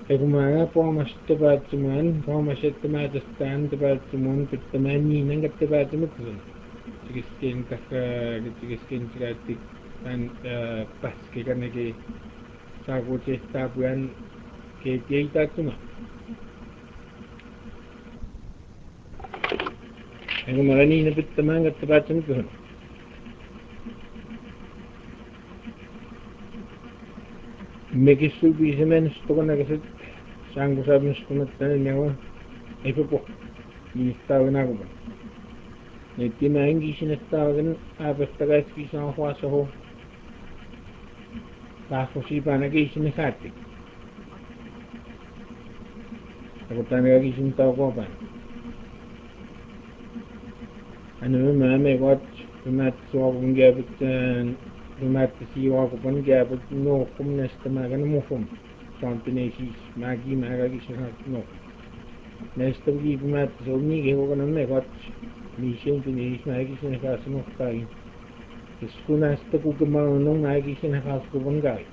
Egumaga poamastapaatsimuan poamasettamaatastaan tapaatsimuen pittamaanniinan kattapaatsimuksun tigiskin takka tigiskin tigaattik an paskikanagi saakuutistaapuyan keetiaitaatsuma egumaga niina pittamaan kattapaatsimuksun mekissuupiisemenstokonagaset saangusaapinstumattananewa ipapo niistaawinaakupan nettimaangiisinettaawagan aapastagaaskiisaahuasaho laahkosiipaanagiisinekaattik akuttanagagiisintaaukuapaan anumamaameeguat pimaatsuakupungiapattaan pimaаттasiiuakupan giapat nuuqqum nastamaaganumusum soontineisis maagi maagagisinhaatnuuq nastabugi pimaattasaumiigehukanameeguat miisientiniis maagisinekaasinuqqaagin iskunaastakukamaaunung maagisinekaaskupangaagin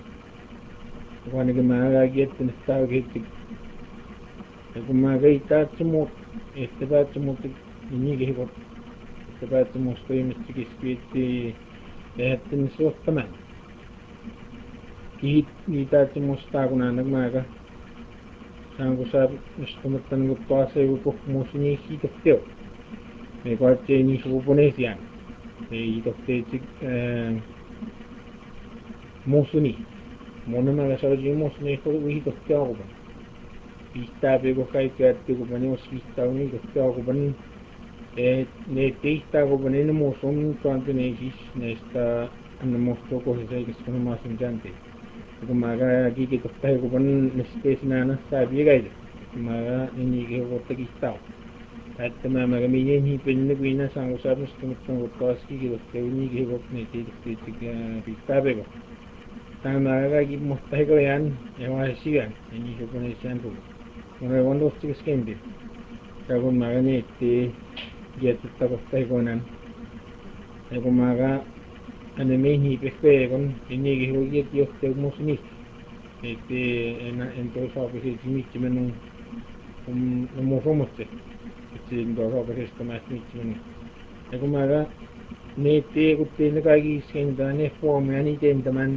akuanagamaagaagiattinestaagahittik akumaagaitaatsimut ittapaatsimuttik inigehukot ittapaatsimustayimitsикиspiitti ehattinisuattaman kiitaatsimustaakunaanagmaaga saangusaap istumattanuguttuasaivupuh muusiniihiitokteu meekuatseiniisupuponesiaan eitokteitik muusuni monamagasauji muusuniihuitokteaqupan piistaapikuhkaikkaattikupanius piistauniitokteaqupan neetteihtaaqupanina muusum tuantineisis neesta annamuustuukuhisaikispunamaasintaante kumaaga kikitoktaikupan nesteesinaana saapiagaida kumaaga niniikihukuttakihtaaq taattamaamaga miyenhiipinnakuina saangusaapnistumattanuguttuaskikitokteuniikihukut neetteitokteittik piistaapiko taamaagaga kipmuhtahikavayaan ewaasigaan niniisupunesiaantugu unagondostigaskempi takumaaga neettee giattattakohtahikonan ekumaaga anameinhiipehpeekon iniikihugiatiorteugmuusuniik neettee entoosaapaseetimiittimanung numuusumutse itsiintoosaapaseestamaastimiittimanung ekumaaga neettee kutteenakaagiiskentaneeffuamuaniiteentaman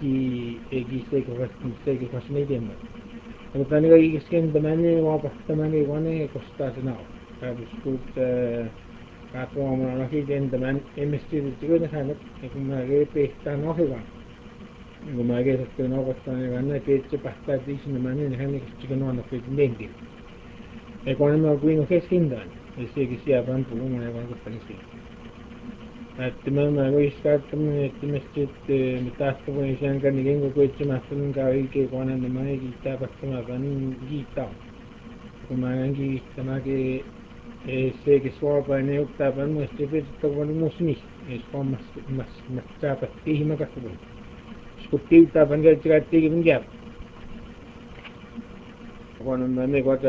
egiiseikukasnaiteemma akuttanakaagiiskentamanne waapahtamaniiguane kostaasinao kaabiskuut kaappuamuanakiteentaman emestiritikuinahaanat ekumaaga peehtaanohigaan ekumaaga esattuinaoqattaanigaanna keetsepahtaatiisinamaaninahanikastikanuannakuitindeenti ekuanamakuinukeskintaan eseekisiapaan pugumaneekuanakuttangiski attimamaagoiskaattamneettimessit mitaahtapunisiaankannigengukuitsimahtanunkaavikeekuanannamae kiittaapattamaapaan ekumaagankiittamaage eseekisuapaaneuttaapan muestipetittakupanumuusuni eskuammassaapattihimakakkupun skuttiuttaapan kaitsikaatteikipangiap ekuanamameekuata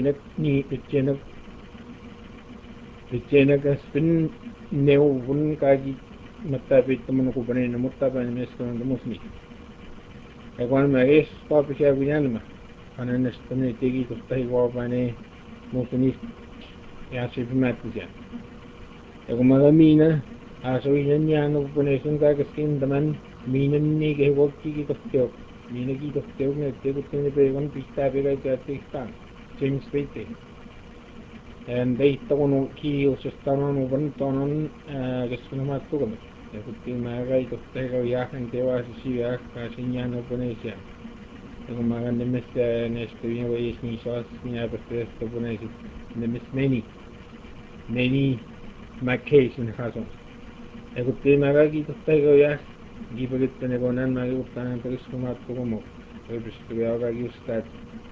pitsenakaspin neuvun kaagi mattaapiittamanukupaniina muttaapaanimeeskanantamuusuni ekuanamagees kuapisiakuñaalma ananastaneetegiitoftahikuapaane muusuniis yaasipimaаттisiaan ekumaaga miina aasoinanniaanukupaneesun kaagaskentaman miinanniigehukokkiikitofteu miinakiitofteu neetteekuttinipeekon pihtaapigaitiaattiihtaan James Beite deittaqunu kiiusestamanupan tonon keskunamaattukamat ekuttimaagaitoftahikaviaahan tewaasisiviaak kaasinñaanuponesiaan ekumaaga nemes neestuviñakoyesniisoas miñaapasteestoponesit nemes many macation hasons ekuttiimaaga kiitoftahikaviaak kiipakittanikonan maagikuttaanan pakiskumaattukumo epistuviaakagiustaat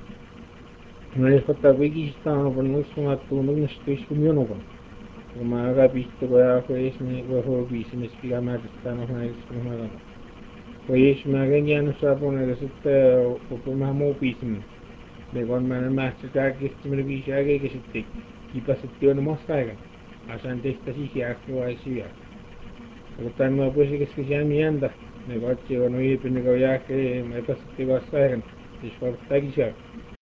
Manisqattakuikiistaamapannuiskumaattuunugnastuiskumiunukun kumaaga piittakuyaaqoyesni kuahuopiisimespigaamaatistaanoqnagiskunumagamo koyesmaagangianusaapunagasit upamahamuupiisim meekuanmanamaahsataakirtimalugiisiaageigasittik kipasattiunamuaskaagan asaanteistasiisiaakkuaisiviak akuttanmaapuisikeskisiaamianda meekuatsiuanuiipinikaviaak epasattigoaskaagan Ich frage dich ja.